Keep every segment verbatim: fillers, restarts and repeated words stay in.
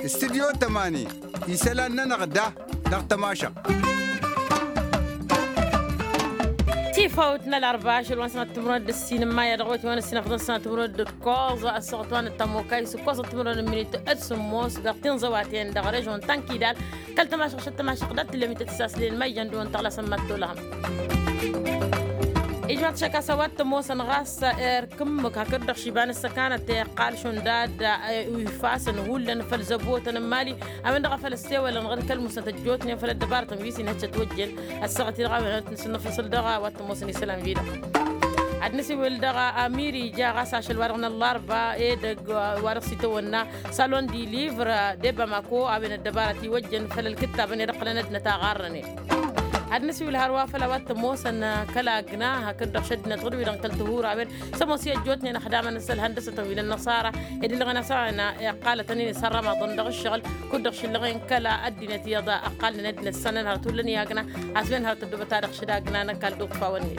استديو تماني يسألنا نغدا نغتماشا فوتنا الأربعة وان سنة تمرد السينما يا رغوتي وانا السنة فضل سنة تمرد كوزا السغطوان التموكاي سكوزا تمرد منيت أدسموس قاقتين زواتين دغريج وان تنكي دال كل تماشق شد تماشق دات اللي متتساس لين ميجان دون تغلا سمتو لهم إجماع شكا سوات موسن غاس إركم كاكردخ شيبان السكانة قال شنداد ويفاسن هولن فالزبوتن مالي أمن دغا فلسطيوة لنغن كلمسة الجوتني فالدبار تنبيسي نهجة توجل السغتي دغا نسن فصل دغا وات موسن يسلام فيدا عدنسي ولدغا أميري جا غاسا شلوارغن الاربا إيدغ وارغسي تونا سالون دي ليفر ديبا ماكو أبن الدبارة توجل فالكتاب نرقلنا نتاغارني عدنسي والهروا فلوات موسن كلا جناها كده شدنا تغربي لان كلتهور عبر سموسية جوتني نخدام نسل هندسة طويل النصارى إذا اللي غنا ساعنا قالت إني سر ما ضن الشغل كده شيء لغين كلا أدي نتيجة أقل ندن السنة هرتولني يا جنا عزبين هرتدو بتاريخ شدا جنا نكال دوك فاوني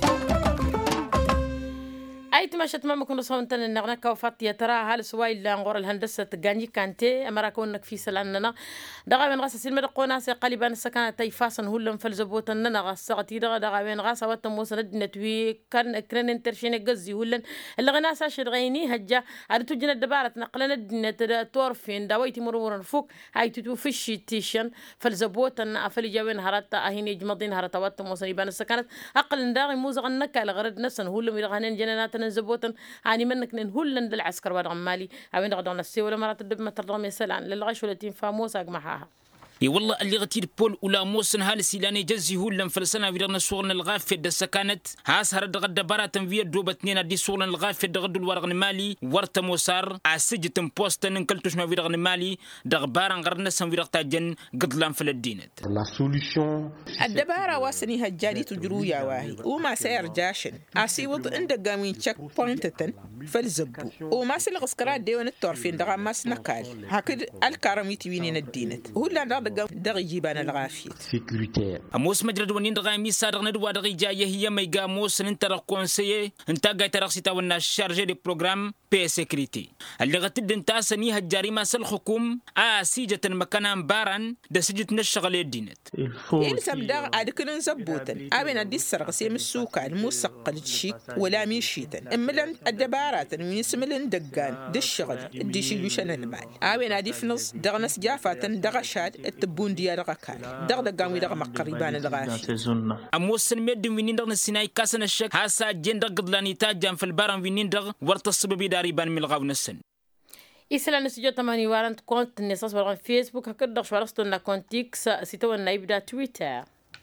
أي تمشت ما ممكن نصون تن النغنى كوفات يترى هل سواي اللي نغور الهندسة تجاني كانتي أمرا كونك في سلاننا دغا من غاس سلمة قوناس قلبان السكانة تيفاسن هولم فالزبوت أننا غاس غتي دغا دغا من غاس واتموس ندنا توي كان كرن انترشين جزي هولن اللي غناس عشر غيني هجا عرفتو جنا الدبارة نقلنا ندنا تورفين داويتي مرور فوق هاي تتو فيش تيشن فالزبوت أن أفلي جوين هرتا أهيني جمضين هرتا واتموس يبان السكانة أقل نداغي موزغ النكا لغرد نفسن هولم يلغنين جنانات زبوتن يعني منك نهولن للعسكر والعمالي أبين غدونا السي ولا مرات الدب ما ترضى مثلا للغش ولا تين فاموس معها اي والله اللي غتير بول ولا موسن هالسيلاني جزي هو لم فلسنا في رغنا صورنا الغافة دسا كانت هاسهر دغد برات في دوبة اثنين دي صورنا الغافة دغد الورغن مالي ورت موسار عسجة بوستن انكلتوش ما في رغن مالي دغبارا غرنا سن في رغتا جن قدلان فلدينت لا سوليوشن الدبارة واسني هجالي تجرو يا واهي وما سير جاشن اسي وض عند قامين تشيك بوينتتن فالزبو وما سلغ سكرات ديون التورفين دغا ما سنكال هكذا الكراميتي وينين الدينت هو لا دغ جيبان الغافيت سيكوريتير اموس مجرد ونين دغامي صادغ ندوا دغ جايه هي ميغا موس ننتر كونسيي انت غاي ترخصيتا ونا شارجي دي بروغرام بي سيكوريتي اللي غتد انت سني هجاري ما سل حكوم ا سيجه مكان باران د سجت نشغل الدينت يلزم دغ ادكن زبوتن ابينا دي السرقسي مسوكا المسقل شيك ولا ميشيتن املن الدبارات ويسملن دغان دي الشغل دي شيلوشن المال ابينا دي فنص دغنس جافاتن دغ شاد تبون ديار غكال دغ دغامي دغ مقربان الغافي اموسن مد وينين دغ سيناي كاسن الشك هاسا جند قدلاني تاجان في الباران وينين دغ ورت السبب داري بان من الغاو نسن إسلا نسجل تماني وارنت كونت النصاص برغم فيسبوك هكذا شوارستو لنا كونتيكس سيتو النايبدا تويتر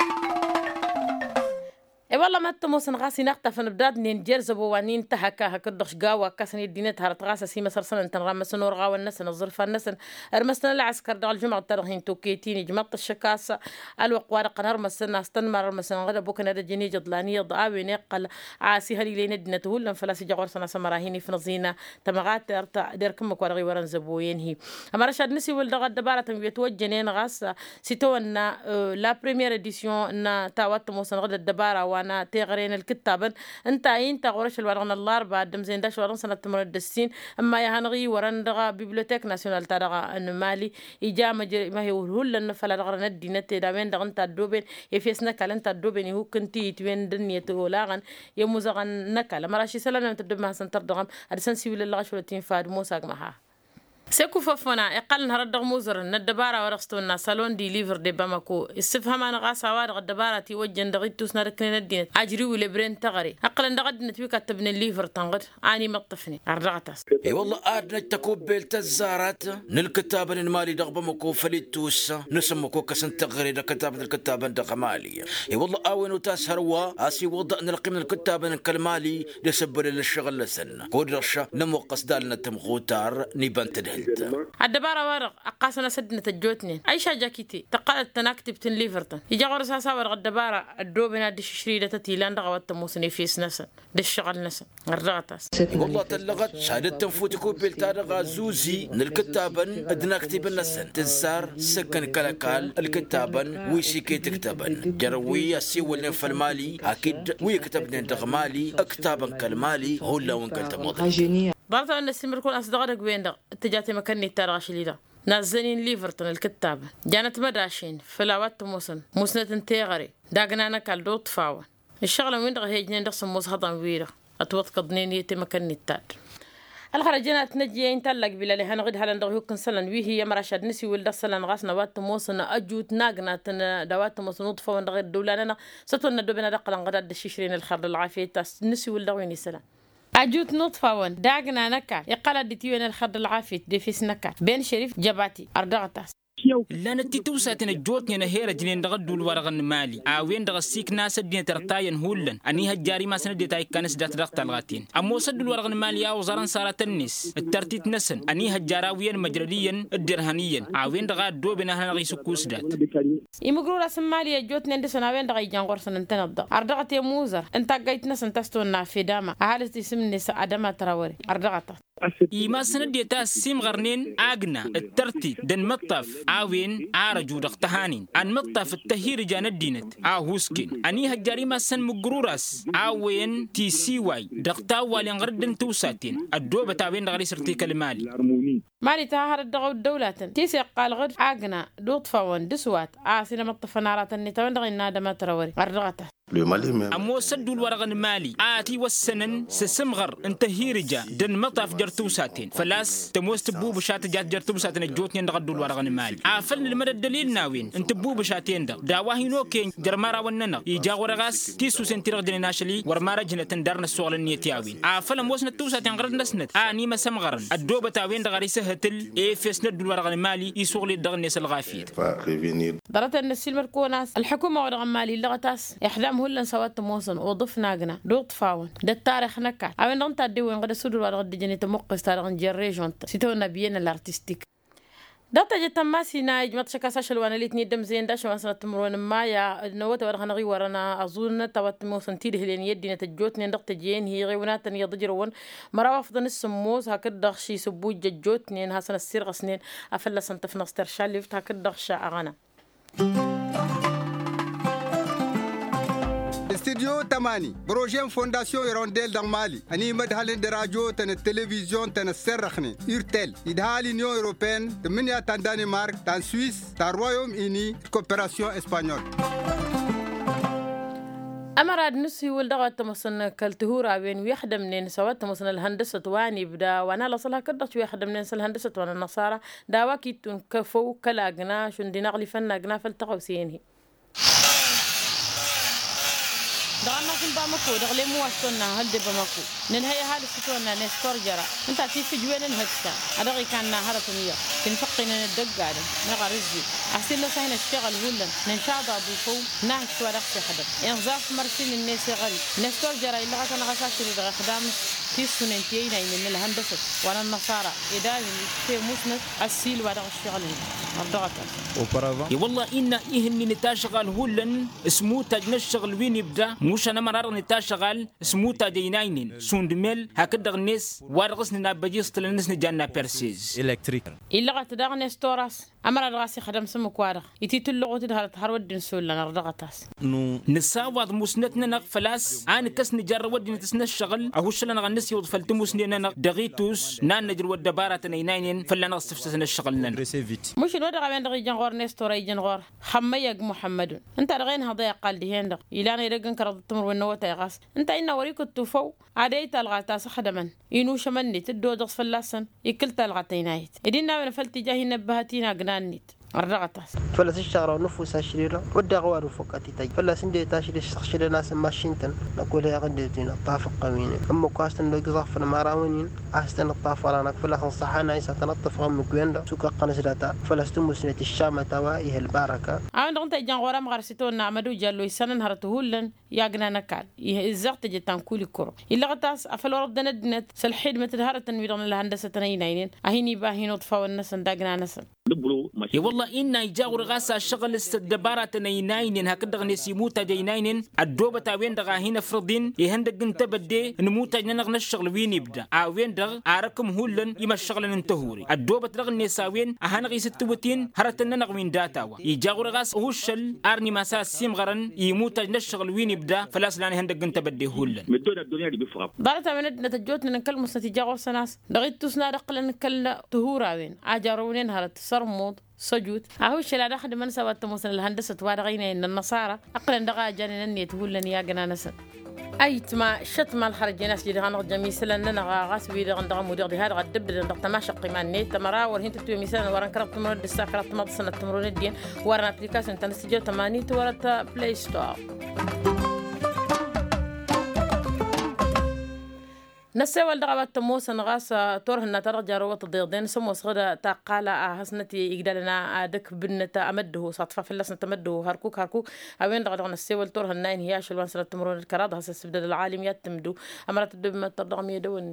اي والله ما تموسن غاسي نقطة فنبداد نين زبوانين تهكا هكدخش قاوة كاسني الدينات هرت غاسة سي مسر سنة تنغمسن ورغاوة النسن الظرفة النسن ارمسنا العسكر دغ الجمعة ترغين توكيتيني جمعة الشكاسة الوقوار قنار مسن استنمر مسن غدا بوكا نادا جيني جضلانية ضعاوي نقل عاسي هلي لين الدينات هولن فلاسي جغور سنة سمراهيني في نظينا تمغات ارتا دير كمك ورغي ورن زبوين هي اما رشاد نسي ولدغ الدبارة بيتوجنين غاسة سيتو ان لا بريمير اديسيون ان تاوات موسن غدا الدبارة أنا تغرين الكتابا أنت أين تغرش الورغن الله بعد دم زين داش ورن سنة تمر الدسين أما يهنغي ورن دغا بيبليوتيك ناسيونال تدغا أن مالي إجامة ما هي وهول لأن فلا دغرن الدينة دامين دغن تدوبين يفيسنا كلن تدوبين يهو كنتي توين دنيا تغلاغن يموزغن نكال مراشي سلام تدوب ما سنتر دغم أرسن سيول الله شو لتين فاد موساق معها سيكو ففنا اقل نهار دغ موزر ندبارة ورقستونا سالون دي ليفر دي باماكو استفهم انا غاسا وارغ الدبارة تيوجن دغيتوس نركن الدين اجري ولا برين تغري اقل ندغد نتوي كتبن الليفر تنغد اني مطفني ارغتاس اي والله اد نتكو بيلت الزارات نلكتاب المالي دغ باماكو فليتوس نسمكو كسن تغري كتاب الكتاب دغ مالي اي والله اوين وتاسروا اسي وضع نلقي من الكتاب الكلمالي لسبل للشغل لسن قدرش نموقس دالنا تمغوتار نيبان تدهل الدبارة ورق أقاسنا سدنة الجوتنين أي شيء جاكيتي تقالت تناكتب تن ليفرتون يجا غرس هسا ورق الدبارة الدوبنا دش شريدة تتيلان دغوات موسني فيس نسن دش شغل نسن الرغتاس والله تلغت شهادة تنفوتكو بيلتارغا زوزي نالكتابا ادناكتب النسن تنسار سكن كلاكال الكتابا ويشيكي تكتبا جروية سيولين فالمالي أكيد ويكتبنين دغمالي اكتابا كالمالي هو لو انكلت موضع ضرطة أن السمر كون أصدقائك وين دغ تجاتي مكاني تارغ شليدا نازلين ليفرتون الكتابة جانت مداشين فلاوات موسن موسنة انتيغري داقنا نكال دوت فاون الشغلة وين دغه هيجنين دغس موس هضم ويرا أتوت قدنين يتمكن التاد الخرجنا تنجي انت لك بلا لي هنغد هلا ندغ يكون سلن وي هي مرشد نسي ولد سلن غاسنا وات موسن اجوت ناغنا تن دوات موسن نطفه وندغ الدولاننا ستون دوبنا دقل غدا دشيشرين الخرد العافيه تاس نسي ولد وين سلن أجوت نطفة ون داغنا نكا يقال ديتيون الخرد العافيه دي فيس نكا بين شريف جباتي أردغتاس لا نتيتو ساتنا جوت نينا هيرا جنين دغ دول ورغن مالي اوين دغ سيك ناس دين ترتاين هولن اني هجاري ما سند ديتاي كانس دات دغ تلغاتين امو سد ورغن مالي او زران سارات النس الترتيت نسن اني هجاراوين مجرديا الدرهنيا اوين دغ دو بنا هنا غيسو كوس دات يمغرو راس مالي جوت نند سناوين دغ جانغور سن تنض اردغت موزر انت جايت نسن تستونا في داما حالتي اسم نس ادما تراوري اردغت إيما سند ديتا سيم غرنين اغنا الترتيت دن مطف عاوين عارجو دقتهانين أن مطف التهير جان الدينت عاوسكين أني هجاري ما سن مقروراس عاوين تي سي واي دقتاوا لنغردن توساتين الدوبة تاوين دغري سرتيك المالي مالي تاهر الدغو الدولة تيسي قال غد عاقنا دوط فاون دسوات عاسينا مطفنارات النتاوين دغي نادما تراوري غردغته أمو سدو الورغن مالي آتي والسنن سسمغر انت هيرجا دن مطاف جرتو ساتين فلاس تموست بو بشات جات جرتو ساتين الجوتين دغدو الورغن مالي عافل المدى الدليل ناوين انت بو بشاتين دغ داواهي نوكين جرمارا وننا يجا ورغاس تيسو سنتيرغ دين ناشلي ورمارا جنة دارنا السوغل النيتياوين عافل موسنا تو ساتين غرد نسنت آني ما سمغرن الدوبة تاوين دغري سهتل اي فيس ندو الورغن مالي يسوغلي دغ الناس الغافيت درت النسيل مركوناس الحكومة ورغن مالي لغتاس يحدام هلا سوات موسن وضفنا جنا دوت فاون ده التاريخ نكال أو إن أنت تدوين قد سودوا على قد جني تمقص تاريخ جريجون سيتونا بينا الارتستيك ده تجت ماسي نايج ما تشكى ساشل وانا اللي تني دم زين داش وانسنا تمرون ما يا نوت ورا خنغي ورنا أظن توت موسن تيده لين يدي نتجوتني ندق تجين هي غيونات يضجرون مرة أفضل السموز هكذا شيء سبوج جوتني هاسن السير غسنين أفلس أنت في نصتر شالفت هكذا شاء أغنى استوديو تماني بروجين فونداسيون يرونديل دان مالي اني مدهالين دراجو تن التلفزيون تن السرخني يرتل يدهالي نيو اوروبيان تمنيا تان دانمارك تان سويس تان رويوم اني كوبيراسيون اسبانيول أمراد نسي ولدغت مصن كالتهورا بين ويخدم من سوات مصن الهندسة واني بدا وانا لصلها كدرت ويخدم من الهندسة وانا النصارى داواكي تنكفو كلا جنا شن دي نغلي فنا جنا فلتقو سينهي دعنا في بامكو دغلي مو وصلنا هل دي بامكو ننهي هذا ستونا نسكور جرا انت في في جوين الهكسا ادغي كان نهارة مية كنفقنا ندق قاعدة نغرزي احسن له سهل الشغل ولا ننشاط ابو فو ناس ورق حدا ينظاف مرسين الناس غري نسكور جرا الا كان غساش دغ خدام في سنتين من الهندسة وانا النصارى اداري في مسند السيل ودغ الشغل ارضعته اي والله ان يهني نتاشغل هولن اسمو تاج نشغل وين يبدا مش أنا مرار نتاشغل سموتا ديناينين سوندميل هكذا الناس وارغسنا بجيست للناس نجانا بيرسيز إلكتريك إلا قد دغنا ستوراس أمر الراسي خدم سمك وارغ يتي تلغو تدهر تهر ودن سولنا نردغتاس نو نساوض مسنتنا نغفلاس عن كس نجر ودن تسنا الشغل أهوش لنا غنسي وضفلت مسنينا دغيتوس نان نجر ودبارة نيناينين فلا نغصفسنا الشغل لنا مش الودغ بين دغي جنغور نستورا يجنغور خميق محمد انت رغين هضيق قال دي هندق إلا يرقن كرد التمر والنوات يغاس انت إنا وريك التوفو عاديت الغاتاس خدما إنو شمني تدو دغس فلاسن يكلت الغاتينايت إدينا من فلتي جاهي نبهاتينا قنانيت الرغتاس فلا تشتغل ونفوس الشريرة ودغوار فوقتي تاج فلا سندي تاشري شخشري ناس ماشينتن نقول يا غنديتين الطاف القويين أما كاستن لو قصف المراونين أحسن الطاف ولا فلا خنصحنا يسا تنطف غم كويندا سوق قنسلتا فلا استمسنة الشام توايه البركة عند انت جانغورا مغرسيتون نعمدو جالو يسنن هرتهولن ياغنا نكال يزقت جتان كولي كرو إلا غتاس أفل ورد ندنت سلحيد متدهرة تنويرنا الهندسة تنينين أهيني باهينو طفاو النسن داغنا نسن يا والله إن يجاور غاسا شغل الدبارة نينين هكذا نسيموتا جينين الدوبة تاوين دغا هنا فرضين يهندق انت بدي نموتا نغنى الشغل وين يبدا عاوين دغ عاركم هولن يما الشغل ننتهوري الدوبة دغ نساوين أهانغي ستوتين هرتنا نغوين داتاوا يجاور غاس هوشل أرني مسا سيمغرن يموتا نشغل وين يبدا فلاس لاني هندق انت بدي هولن الدنيا دي بفرق دارتا من نتجوتنا نكلم ستيجاور سناس دغيت تسنا دقل نكل تهوراوين عجارونين هرت صرمود سجود أهو شلا دخل من سوت مثلا الهندسة وارغينا إن النصارى أقل دقا جاني نني تقول لني يا جنا نسد أي تما شت ما الخرج ناس اللي دهان رجع مثلا لنا غاس بيد عند مدير ده هذا قد بدنا نقطع ما شق ما نيت تمرا ورهين تتوي مثلا ورا كرت تمر الساكرة تمر سنة تمرون الدين ورا أبليكاسيون تنسجل تمانية ورا بلاي ستور نسوال دغبات تموس نغاس تورهن ترجع روت الضيضين سمو صغيرة تقالا هسنتي يقدرنا دك بنتا أمده صدفة في اللسنة تمده هركوك هركوك أوين دغ نسوال تورهن ناين هي شلون سنة تمرون الكراد هسا السبدال العالم يتمدو أمرت الدب ما ترضغم يدوني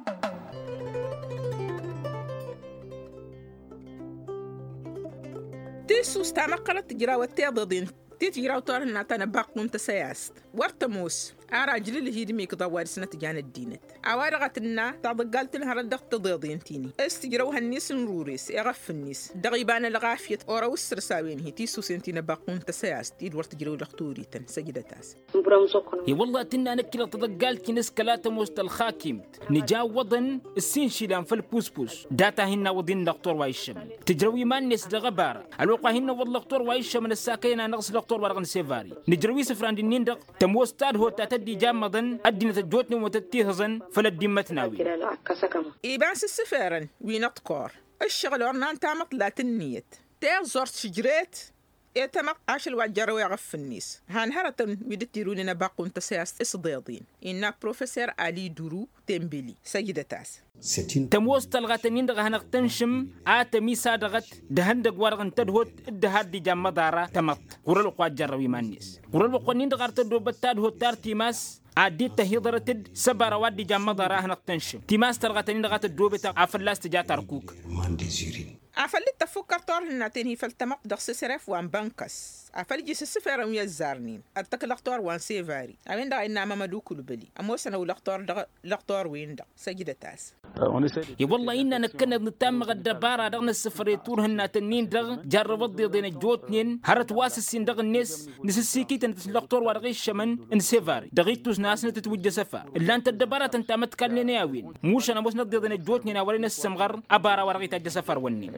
تيسو استعمقلت تجراوة تيضضين تيجراو تورهن ناتانا باقون تسياست ورتموس أراجل اللي هي دميك ضوار سنة جان الدينت عوارغة النا تعضقالت لها ردق تضيضين تيني استجروها الناس نروريس يغف الناس دغيبان الغافية أورا وسر ساوين هي تيسو سنتين باقون تسياس تيد ورتجرو لختوري تن سجدة تاس يا والله تنا نكلا تضقالت ناس كلاتا موست الخاكم نجا وضن السين شيلان في البوسبوس داتا هنا وضين دكتور وايشم تجروي ما الناس دغبارة الوقع هنا وض دكتور وايشم من الساكينا نغس دكتور ورغن سيفاري نجروي سفران دي نندق تموستاد هو تاتا دي جامضن أدينا تجوتني وتتيهزن فلا دمتناوي إيباس السفارن وينطقار الشغل ورنان تامط لا تنيت تير زورت شجرات يتمق عاشل واجر ويغف الناس هان هرتن ويدتيروننا باقون تسياس إصديضين إنا بروفيسور علي دورو تنبلي سيدة تاس تموست الغاتنين دغه هنقتنشم آتمي صادغت دهندق ورغن تدهوت الدهاد دي جام مدارة تمط قرل قوات جروي مانيس قرل قوانين دغار تدو بتادهوت تار تيماس عديد تهيضرتد سبارة وادي جام مدارة هنقتنشم تيماس تلغاتنين دغات الدوبة عفلاس تجا تركوك عفلت تفكر طورهن ناتيني فالتمق دغس سرف وان بانكس عفل جيس السفر ويا الزارنين أتك الأخطار وان سيفاري أمين دا إنما مدو كل بلي أموسنا والأخطار دغ الأخطار وين دا سجدة تاس يا والله إننا نكنا بنتام غدبارة دغنا السفر تورهن ناتنين دغ جرب ضيضين الجوتنين هرت واسسين دغ الناس نسسيكي تنتس الأخطار ورغي الشمن إن سيفاري دغيتوس ناسنا تتوجه سفر إلا أنت الدبارة تنتا متكلن ياوين موش أنا موسنا ضيضين الجوتنين أولين السمغر أبارة ورغي تاج سفر ونين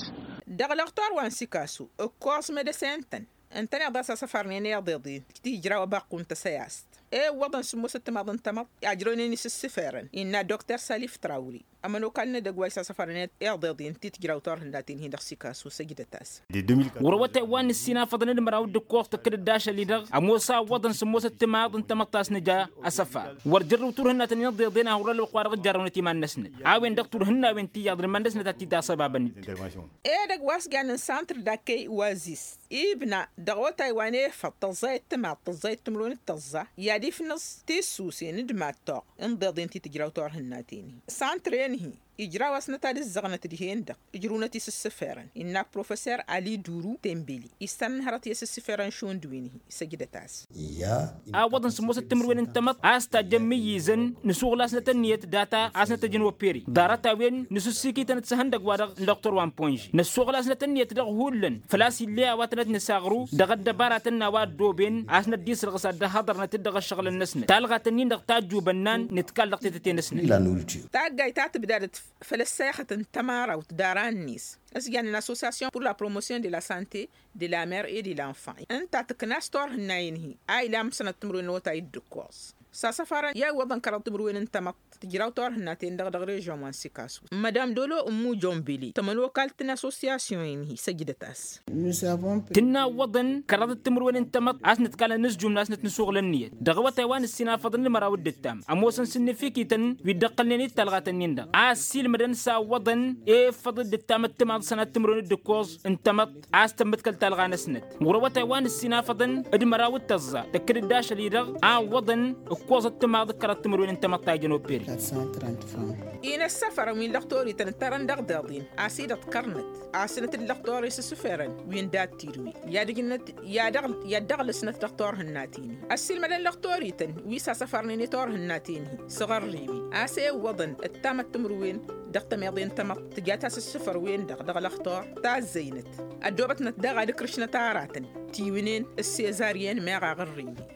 دغ الأخطار وان سيكاسو الكورس ميدسنتن أنتني أضاس سفرني يا ضيضي كتي جرا وباقون تسياست إيه وضن سمو ست ماضن تمط يعجروني نس السفرن إن دكتور ساليف تراولي أما لو كان دقوا سفرني يا ضيضي أنتي تجرا وطارهن لاتين هي دخسيكاس وسجدة تاس وروت وان السينا فضن المراود دكوخ تكر الداشة اللي دغ أموسا وضن سمو ست ماضن تمطاس نجا أسفا ورجر وطورهن تنين ضيضينا ورلو قوارغ جارونتي ما نسند عاوين دكتور هنا وانتي يادر من نسند تاتي دا سبابا إيه دقواس جان سانتر داكي وازيس إبنا دغوا تايواني فالتزايد تمع تزايد تمرون التزا يادي في نص تيسوسي ندمع الطاق انضاضين تي تجراو طارهن ناتيني سانترينهي إجراء واسنة الزغنة دهيندق إجرونة السفارن إن بروفيسور علي دورو تنبلي يستن هرت يس السفارن شون دوينه سجدة تاس أوضن سموس التمروين انتمت أستا جميزن نسوغ لاسنة النية داتا أسنة جنوب بيري دارتا وين نسوسيكي تنتسهندق وادغ دكتور وان بونج نسوغ لاسنة النية دغ هولن فلاسي اللي واتنت نساغرو دغد دبارة النواد دوبين أسنة ديس الغصاد دهادر نتدغ الشغل النسنة تالغا تنين دغ تاجو بنان نتكال دغ تتتين نسنة تاقاي تات بدارت فلسيخة تمارا وتداران نيس أسجان l'Association pour la promotion de la santé de la mère et de l'enfant أنت تكناس طور هناينهي أي لام سنة تمرين وتا يدكوز ساسفارا يا وضن كرات تمرين انت ما تجراو طور هناتين دغ دغ ريجون وان سيكاسو مدام دولو أمو جومبيلي تمنو كالتنا أسوسياسيون هي سجدتاس تنا وضن كرات التمرين انت ما أسنت كلا نسجم ناس نتنسوغ للنية دغوا تايوان السنا فضن لمراود التام أموسن سنفيكي تن ويدقلني تلغات النيندا عاسيل مدن سا وضن إيه فضل التام التماد سنة تمرين الدكوز انت ما عاستمت كل تلغان سنت وروا تايوان السنا فضن ادمراود تزا تكر الداش اللي دغ ع وضن كوزت ما ذكرت تمرين انت مطاي جنوب بيري إين السفر وين لقطوري تنترن دغدغدين عسيدة قرنت عسنة اللقطوري سسفرن وين دات تيروي يا دجنت يا دغل يا دغل سنة لقطور هناتيني السلمة للقطوري تن ويسا سفرني نتور هناتيني صغر ريبي عسى وضن التامة تمروين دغت ميضين تمط تجاتها السفر وين دغدغ لقطور تاع زينت الدوبة نتدغى دكرشنا تاراتن تيوينين السيزاريين ما غير ريبي